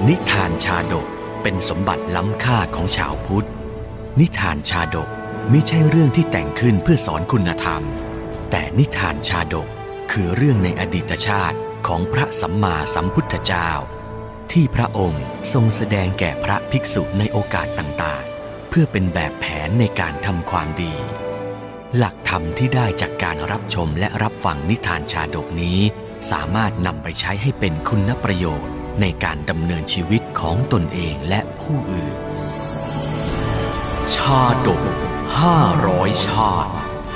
นิทานชาดกเป็นสมบัติล้ำค่าของชาวพุทธนิทานชาดกไม่ใช่เรื่องที่แต่งขึ้นเพื่อสอนคุณธรรมแต่นิทานชาดกคือเรื่องในอดีตชาติของพระสัมมาสัมพุทธเจ้าที่พระองค์ทรงแสดงแก่พระภิกษุในโอกาสต่างๆเพื่อเป็นแบบแผนในการทำความดีหลักธรรมที่ได้จากการรับชมและรับฟังนิทานชาดกนี้สามารถนำไปใช้ให้เป็นคุณประโยชน์ในการดำเนินชีวิตของตนเองและผู้อื่นชาดก500 ชาติ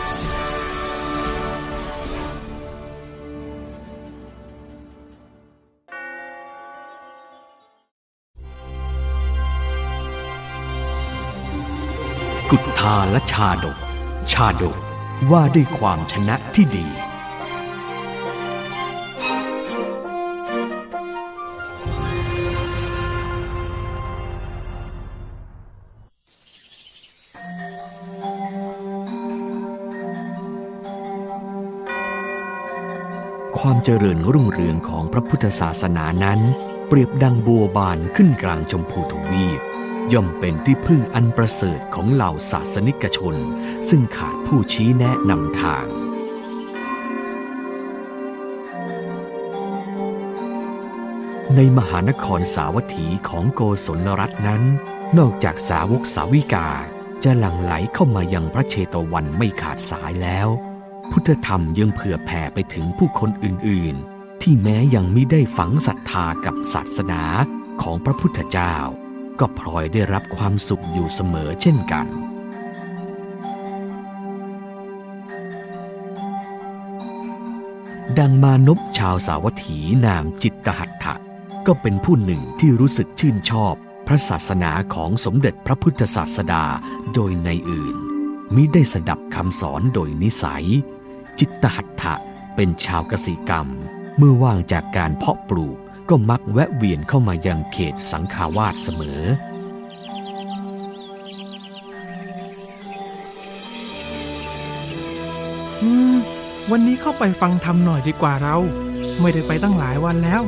กุฏฐาลชาดกชาดกว่าด้วยความชนะที่ดีความเจริญรุ่งเรืองของพระพุทธศาสนานั้นเปรียบดังบัวบานขึ้นกลางชมพูทวีปย่อมเป็นที่พึ่งอันประเสริฐของเหล่าศาสนิกชนซึ่งขาดผู้ชี้แนะนำทางในมหานครสาวัตถีของโกศลรัตน์นั้นนอกจากสาวกสาวิกาจะหลั่งไหลเข้ามายังพระเชตวันไม่ขาดสายแล้วพุทธธรรมยังเผื่อแผ่ไปถึงผู้คนอื่นๆที่แม้ยังมิได้ฝังศรัทธากับศาสนาของพระพุทธเจ้าก็พลอยได้รับความสุขอยู่เสมอเช่นกันดังมานพชาวสาวัตถีนามจิตตหัตถะก็เป็นผู้หนึ่งที่รู้สึกชื่นชอบพระศาสนาของสมเด็จพระพุทธศาสดาโดยในอื่นมิได้สดับคำสอนโดยนิสัยจิตตหัตถะเป็นชาวกสิกรรมเมื่อว่างจากการเพาะปลูกก็มักแวะเวียนเข้ามายังเขตสังฆาวาสเสมอวันนี้เข้าไปฟังธรรมหน่อยดีกว่าเราไม่ได้ไปตั้งหลายวันแล้ว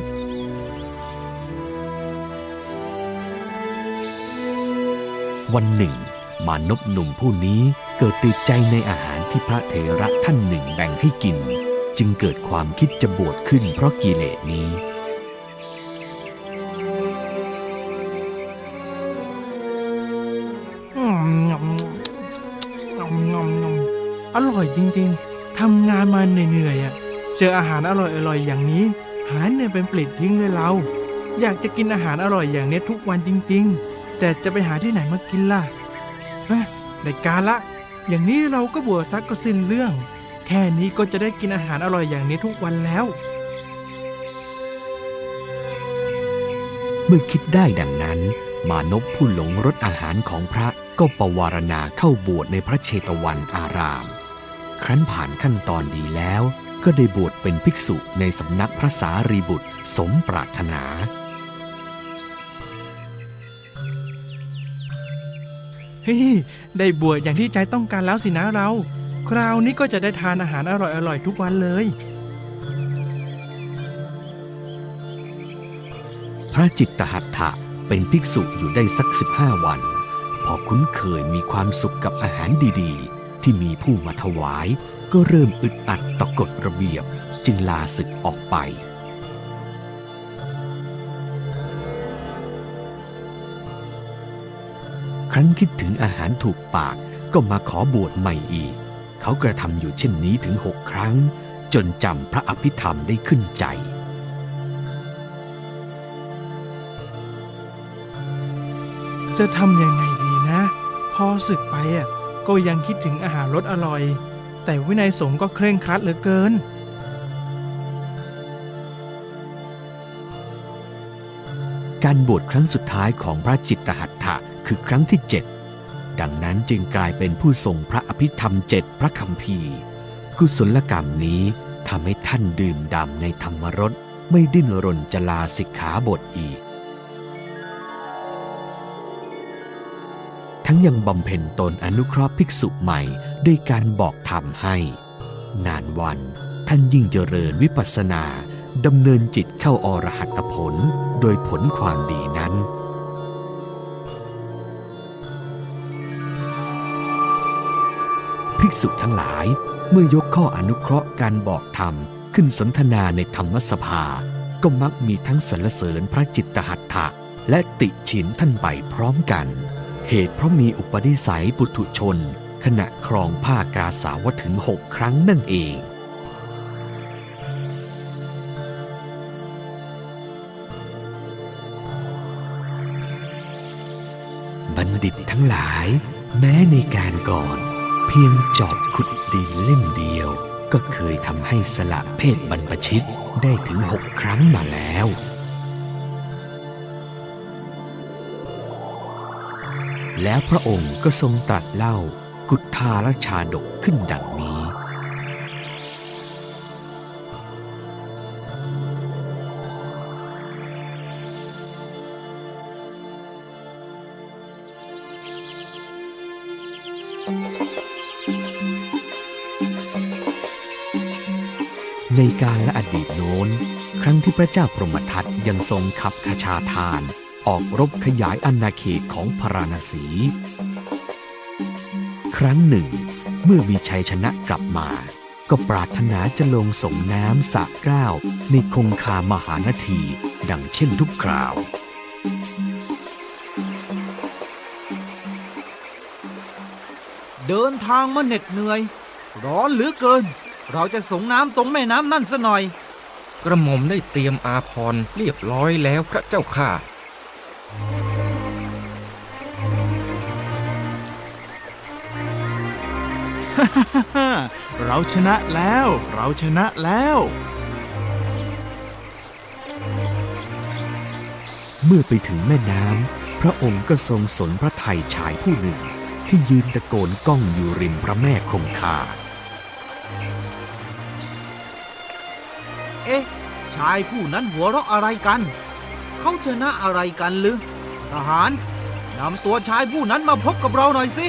วันหนึ่งมานพหนุ่มผู้นี้เกิดติดใจในอาหารที่พระเถระท่านหนึ่งแบ่งให้กินจึงเกิดความคิดจะบวชขึ้นเพราะกิเลสนี้อร่อยจริงๆทำงานมาเหนื่อยๆเจออาหารอร่อยๆอย่างนี้หายเหนื่อยเป็นปลิดทิ้งเลยเราอยากจะกินอาหารอร่อยอย่างนี้ทุกวันจริงๆแต่จะไปหาที่ไหนมากินล่ะในกาลละอย่างนี้เราก็บวชซักก็สิ้นเรื่องแค่นี้ก็จะได้กินอาหารอร่อยอย่างนี้ทุกวันแล้วเมื่อคิดได้ดังนั้นมานพผู้หลงรสอาหารของพระก็ปวารณาเข้าบวชในพระเชตวันอารามครั้นผ่านขั้นตอนดีแล้วก็ได้บวชเป็นภิกษุในสำนักพระสารีบุตรสมปรารถนาได้บวชอย่างที่ใจต้องการแล้วสินะเราคราวนี้ก็จะได้ทานอาหารอร่อยๆทุกวันเลยพระจิตตหัตถะเป็นภิกษุอยู่ได้สัก15 วันพอคุ้นเคยมีความสุขกับอาหารดีๆที่มีผู้มาถวายก็เริ่มอึดอัดต่อกฎระเบียบจึงลาศึกออกไปครั้นคิดถึงอาหารถูกปากก็มาขอบวชใหม่อีกเขากระทำอยู่เช่นนี้ถึง6 ครั้งจนจำพระอภิธรรมได้ขึ้นใจจะทำยังไงดีนะพอสึกไปก็ยังคิดถึงอาหารรสอร่อยแต่วินัยสงฆ์ก็เคร่งครัดเหลือเกินการบวชครั้งสุดท้ายของพระจิตตหัตถะคือครั้งที่7ดังนั้นจึงกลายเป็นผู้ทรงพระอภิธรรม7พระคัมภีร์กุศลกรรมนี้ทำให้ท่านดื่มด่ำในธรรมรสไม่ดิ้นรนจะลาสิกขาบทอีกทั้งยังบำเพ็ญตนอนุเคราะห์ภิกษุใหม่ด้วยการบอกธรรมให้นานวันท่านยิ่งเจริญวิปัสสนาดำเนินจิตเข้าอรหัตผลโดยผลความดีนั้นภิกษุทั้งหลายเมื่อยกข้ออนุเคราะห์การบอกธรรมขึ้นสนทนาในธรรมสภาก็มักมีทั้งสรรเสริญพระจิตตหัตถะและติฉินท่านไปพร้อมกันเหตุเพราะมีอุปนิสัยปุถุชนขณะครองผ้ากาสาวถึง6 ครั้งนั่นเองบัณฑิตทั้งหลายแม้ในการก่อนเพียงจอบขุดดินเล่มเดียวก็เคยทำให้สละเพศบรรพชิตได้ถึง6 ครั้งมาแล้วแล้วพระองค์ก็ทรงตรัสเล่ากุฏาลชาดกขึ้นดังนี้ในกาลอดีตโน้นครั้งที่พระเจ้าพรหมทัตยังทรงขับคชาทานออกรบขยายอาณาเขตของพาราณสีครั้งหนึ่งเมื่อมีชัยชนะกลับมาก็ปรารถนาจะลงส่งน้ำสระเกล้าในคงคามหานาทีดังเช่นทุกคราวเดินทางมาเหน็ดเหนื่อยร้อนเหลือเกินเราจะส่งน้ำตรงแม่น้ำนั่นซะหน่อยกระหม่อมได้เตรียมอาภรณ์เรียบร้อยแล้วพระเจ้าค่ะเราชนะแล้วเราชนะแล้วเมื่อไปถึงแม่น้ำพระองค์ก็ทรงสนพระทัยชายผู้หนึ่งที่ยืนตะโกนก้องอยู่ริมพระแม่คงคาเอ๊ะชายผู้นั้นหัวเราะอะไรกันเขาชนะอะไรกันหรือทหารนำตัวชายผู้นั้นมาพบกับเราหน่อยสิ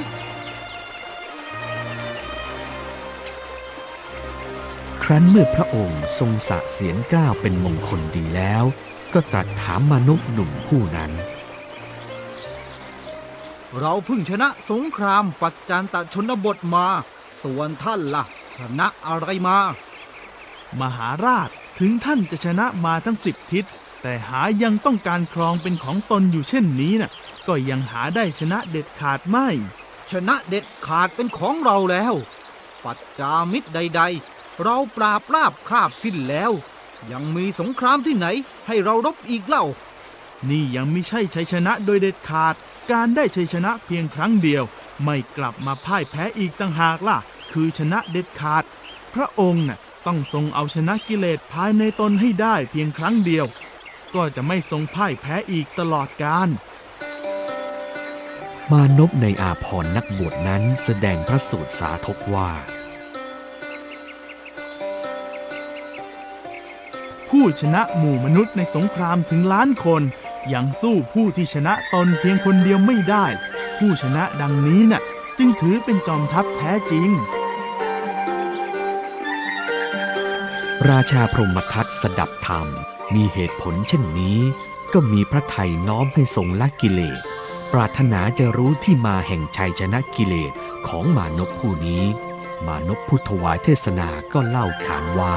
ครั้นเมื่อพระองค์ทรงสะเสียนเกล้าเป็นมงคลดีแล้วก็ตรัสถามมนุษย์หนุ่มผู้นั้นเราเพิ่งชนะสงครามปัจจันตชนบทมาส่วนท่านล่ะชนะอะไรมามหาราชถึงท่านจะชนะมาทั้ง10 ทิศแต่หายังต้องการครองเป็นของตนอยู่เช่นนี้น่ะก็ยังหาได้ชนะเด็ดขาดไม่ชนะเด็ดขาดเป็นของเราแล้วปัจจามิตรใดๆเราปราบราบคาบสิ้นแล้วยังมีสงครามที่ไหนให้เรารบอีกเล่านี่ยังไม่ใช่ชัยชนะโดยเด็ดขาดการได้ชัยชนะเพียงครั้งเดียวไม่กลับมาพ่ายแพ้อีกต่างหากล่ะคือชนะเด็ดขาดพระองค์น่ะต้องทรงเอาชนะกิเลสภายในตนให้ได้เพียงครั้งเดียวก็จะไม่ทรงพ่ายแพ้อีกตลอดกาลมานพในอาภรณ์นักบวชนั้นแสดงพระสูตรสาธกว่าผู้ชนะหมู่มนุษย์ในสงครามถึงล้านคนยังสู้ผู้ที่ชนะตนเพียงคนเดียวไม่ได้ผู้ชนะดังนี้น่ะจึงถือเป็นจอมทัพแท้จริงราชาพรหมทัตสดับธรรมมีเหตุผลเช่นนี้ก็มีพระทัยน้อมให้ทรงละกิเลสปรารถนาจะรู้ที่มาแห่งชัยชนะกิเลสของมานพผู้นี้มานพผู้ถวายเทศนาก็เล่าขานว่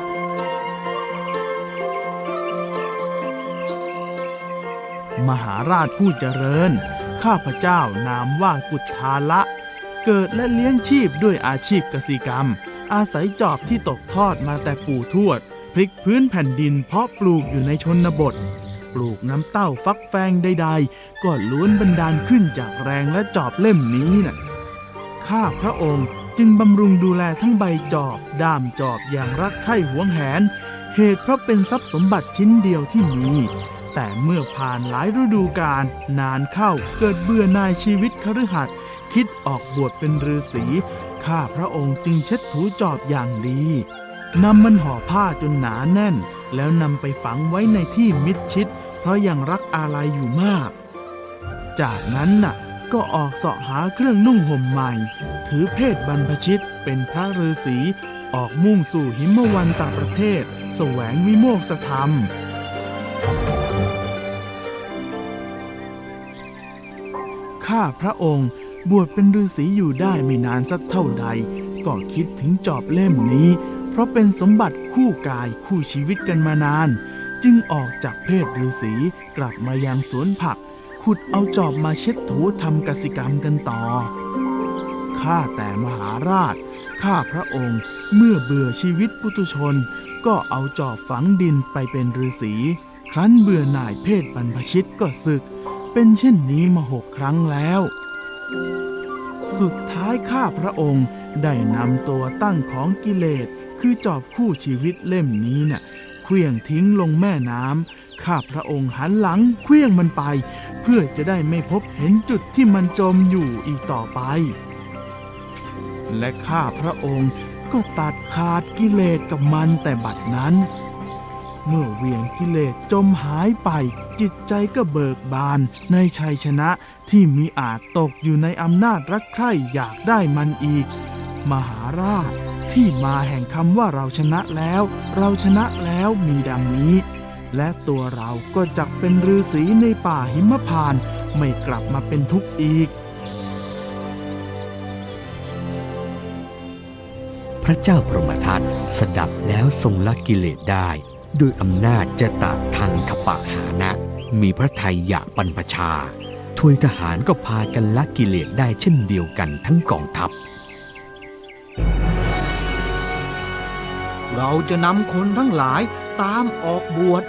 ามหาราชผู้เจริญข้าพเจ้านามว่ากุฏาละเกิดและเลี้ยงชีพด้วยอาชีพเกษตรกรรมอาศัยจอบที่ตกทอดมาแต่ปู่ทวดพลิกพื้นแผ่นดินเพาะปลูกอยู่ในชนบทปลูกน้ำเต้าฟักแฟงใดๆก็ล้วนบันดาลขึ้นจากแรงและจอบเล่มนี้น่ะข้าพระองค์จึงบำรุงดูแลทั้งใบจอบด้ามจอบอย่างรักใคร่หวงแหนเหตุเพราะเป็นทรัพย์สมบัติชิ้นเดียวที่มีแต่เมื่อผ่านหลายฤดูกาลนานเข้าเกิดเบื่อหน่ายชีวิตคฤหัสถ์คิดออกบวชเป็นฤาษีข้าพระองค์จึงเช็ดถูจอบอย่างดีนำมันห่อผ้าจนหนาแน่นแล้วนำไปฝังไว้ในที่มิดชิดเพราะยังรักอาลัยอยู่มากจากนั้นน่ะก็ออกเสาะหาเครื่องนุ่งห่มใหม่ถือเพศบรรพชิตเป็นพระฤาษีออกมุ่งสู่หิมวันตประเทศแสวงวิโมกขธรรมข้าพระองค์บวชเป็นฤาษีอยู่ได้ไม่นานสักเท่าใดก็คิดถึงจอบเล่มนี้เพราะเป็นสมบัติคู่กายคู่ชีวิตกันมานานจึงออกจากเพศฤาษีกลับมายังสวนผักขุดเอาจอบมาเช็ดถูทำกสิกรรมกันต่อข้าแต่มหาราชข้าพระองค์เมื่อเบื่อชีวิตปุถุชนก็เอาจอบฝังดินไปเป็นฤาษีครั้นเบื่อหน่ายเพศบรรพชิตก็สึกเป็นเช่นนี้มา6 ครั้งแล้วสุดท้ายข้าพระองค์ได้นำตัวตั้งของกิเลสคือจอบคู่ชีวิตเล่มนี้น่ะเคลื่องทิ้งลงแม่น้ำข้าพระองค์หันหลังเคลื่องมันไปเพื่อจะได้ไม่พบเห็นจุดที่มันจมอยู่อีกต่อไปและข้าพระองค์ก็ตัดขาดกิเลสกับมันแต่บัดนั้นเมื่อเวียงกิเลสจมหายไปจิตใจก็เบิกบานในชัยชนะที่มิอาจตกอยู่ในอำนาจรักใคร่อยากได้มันอีกมหาราชที่มาแห่งคำว่าเราชนะแล้วเราชนะแล้วมีดังนี้และตัวเราก็จักเป็นฤาษีในป่าหิมพานต์ไม่กลับมาเป็นทุกข์อีกพระเจ้าพรหมทัตสดับแล้วทรงละกิเลสได้โดยอำนาจจะตาทังคปะหานะมีพระทัยอยากบรรพชาทวยทหารก็พากันละกิเลสได้เช่นเดียวกันทั้งกองทัพเราจะนำคนทั้งหลายตามออกบวช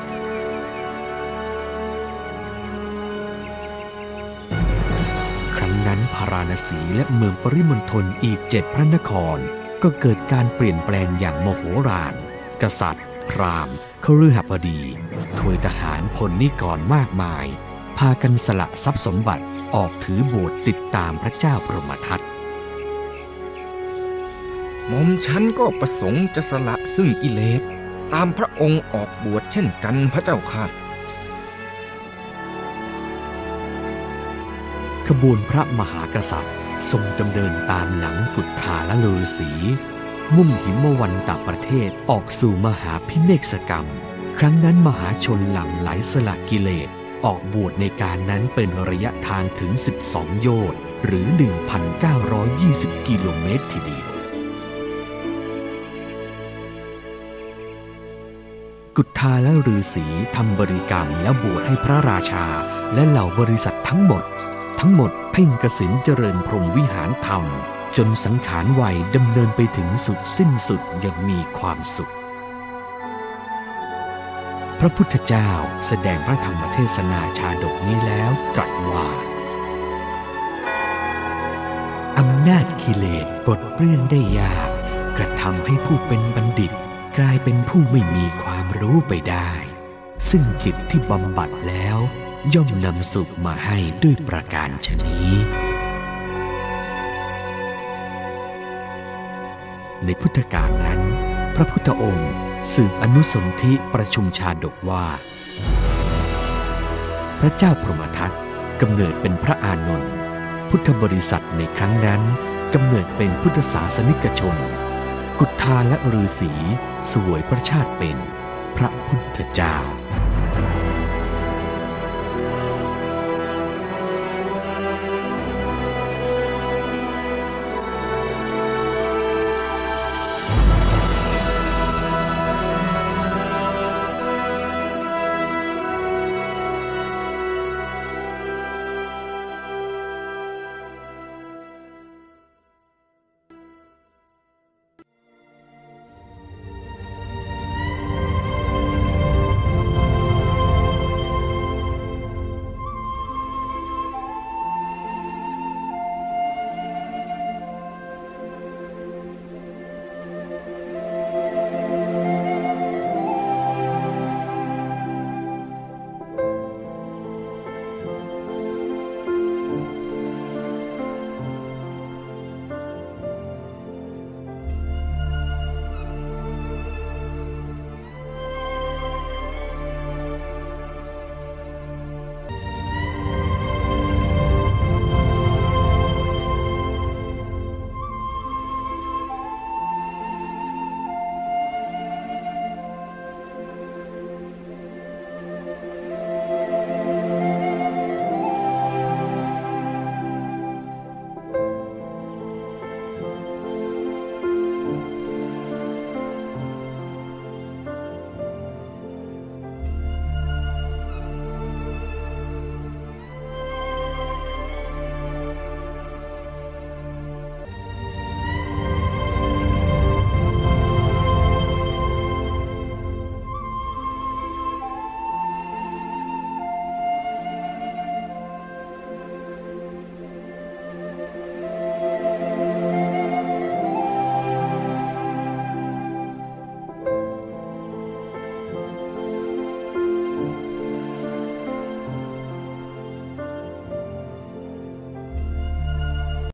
ครั้งนั้นพาราณสีและเมืองปริมณฑลอีก7 พระนครก็เกิดการเปลี่ยนแปลงอย่างมโหฬารกษัตริย์พราหมณ์คฤหบดีทวยทหารพลนิกรมากมายพากันสละทรัพย์สมบัติออกถือโบสถ์ติดตามพระเจ้าพรหมทัตหม่อมฉันก็ประสงค์จะสละซึ่งกิเลสตามพระองค์ออกบวชเช่นกันพระเจ้าค่ะขบวนพระมหากษัตริย์ทรงดำเนินตามหลังกุฏฐาลฤาษีมุ่งหิมวันตประเทศออกสู่มหาพิเนศกรรมครั้งนั้นมหาชนหลั่งไหลสละกิเลสออกบวชในการนั้นเป็นระยะทางถึง12 โยชน์หรือ 1,920 กิโลเมตรทีเดียวกุฏฐาลฤาษีทำบริกรรมแล้วบวชให้พระราชาและเหล่าบริษัททั้งหมดเพ่งกสิณเจริญพรหมวิหารธรรมจนสังขารวัยดำเนินไปถึงสุดสิ้นสุดอย่างมีความสุขพระพุทธเจ้าแสดงพระธรรมเทศนาชาดกนี้แล้วตรัสว่าอำนาจกิเลสปลดเปลื้องได้ยากกระทำให้ผู้เป็นบัณฑิตกลายเป็นผู้ไม่มีความรู้ไปได้ซึ่งจิตที่บำบัดแล้วย่อมนำสุขมาให้ด้วยประการฉะนี้ในพุทธกาลนั้นพระพุทธองค์สืบอนุสนธิประชุมชาดกว่าพระเจ้าพรหมทัตกำเนิดเป็นพระอานนท์พุทธบริษัทในครั้งนั้นกำเนิดเป็นพุทธศาสนิกชนกุฏฐาลฤาษีเสวยพระชาติเป็นพระพุทธเจ้า